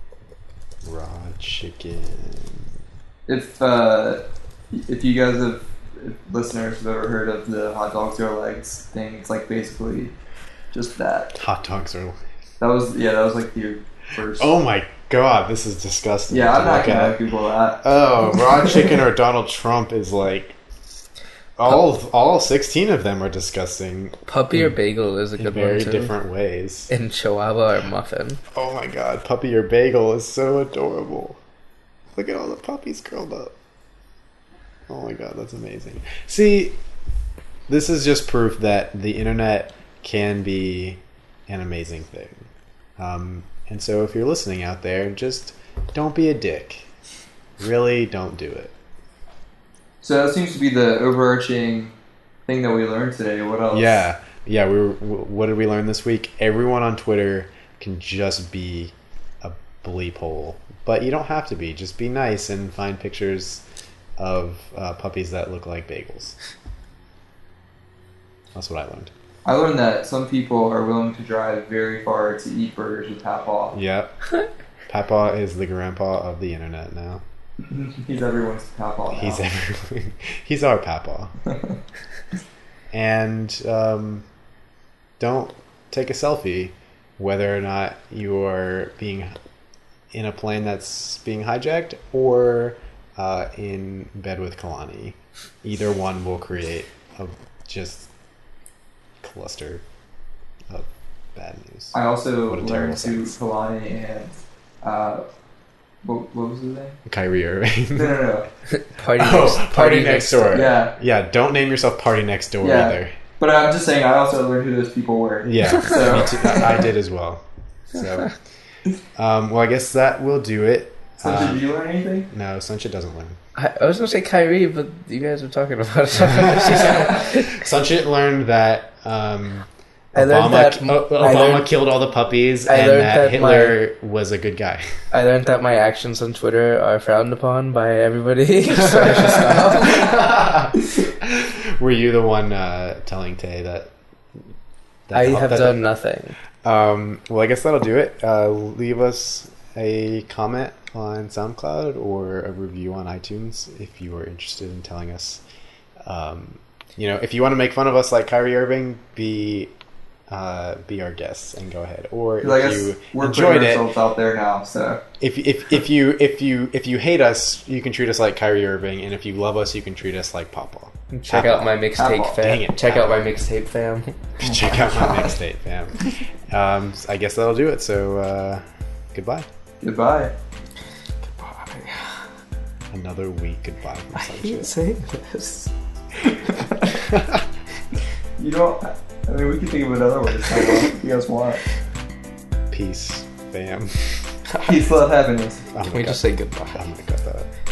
Raw chicken. If uh, if you guys have if listeners have ever heard of the hot dogs or legs thing, it's like basically just that. Hot dogs are. That was yeah, that was like your first. Oh my god, this is disgusting. yeah, to I'm not look gonna at. Google that. Oh, raw chicken or Donald Trump is like all all sixteen of them are disgusting Puppy or bagel is a in good very one too. different ways. In Chihuahua or muffin. Oh my god, puppy or bagel is so adorable. Look at all the puppies curled up. Oh my god, that's amazing. See, this is just proof that the internet can be an amazing thing. Um, and so if you're listening out there, just don't be a dick. Really, don't do it. So that seems to be the overarching thing that we learned today. What else? Yeah, yeah. We were, what did we learn this week? Everyone on Twitter can just be a bleep hole, but you don't have to be. Just be nice and find pictures of uh, puppies that look like bagels. That's what I learned. I learned that some people are willing to drive very far to eat burgers with Papa. Yep. Papa is the grandpa of the internet now. He's everyone's Papa now. He's everything. He's our Papa. And um, don't take a selfie, whether or not you are being in a plane that's being hijacked or uh, in bed with Kalani. Either one will create a just cluster of bad news. I also What a terrible learned to sentence. Kalani and uh, what, what was his name? Kyrie Irving. No, no, no. Party Oh, next, Party Next Door. Yeah, Yeah, don't name yourself Party Next Door Yeah. either. but I'm just saying. I also learned who those people were. Yeah, So- me too. I I did as well. So, um, well, I guess that will do it. So Um, did you learn anything? No, Sunshit doesn't learn. I, I was gonna say Kyrie, but you guys were talking about it. Sunshit learned that um, I learned Obama, that- O- I Obama learned- killed all the puppies, I and learned that, that Hitler was a good guy. I learned that my actions on Twitter are frowned upon by everybody, so I should stop. Were you the one uh, telling Tay that? that I have that- done nothing. Um, well, I guess that'll do it. Uh, leave us a comment on SoundCloud or a review on iTunes if you are interested in telling us. Um, you know, if you want to make fun of us like Kyrie Irving, be uh, be our guests and go ahead. Or 'Cause I if guess you we're enjoyed putting it, ourselves out there now. So if if if you if you if you hate us, you can treat us like Kyrie Irving, and if you love us, you can treat us like Papa. Check Papa. out my mixtape Apple. fam. Dang it, Check out Apple. my mixtape fam. Check out my mixtape, fam. Um, I guess that'll do it. So uh, goodbye. goodbye. Another week goodbye from I Sunshine. hate saying this. You don't. I mean, we can think of another way to sign off if you guys want. Peace, fam. Peace, love, happiness. I'm Can we gonna just cut- say goodbye? I'm gonna cut that.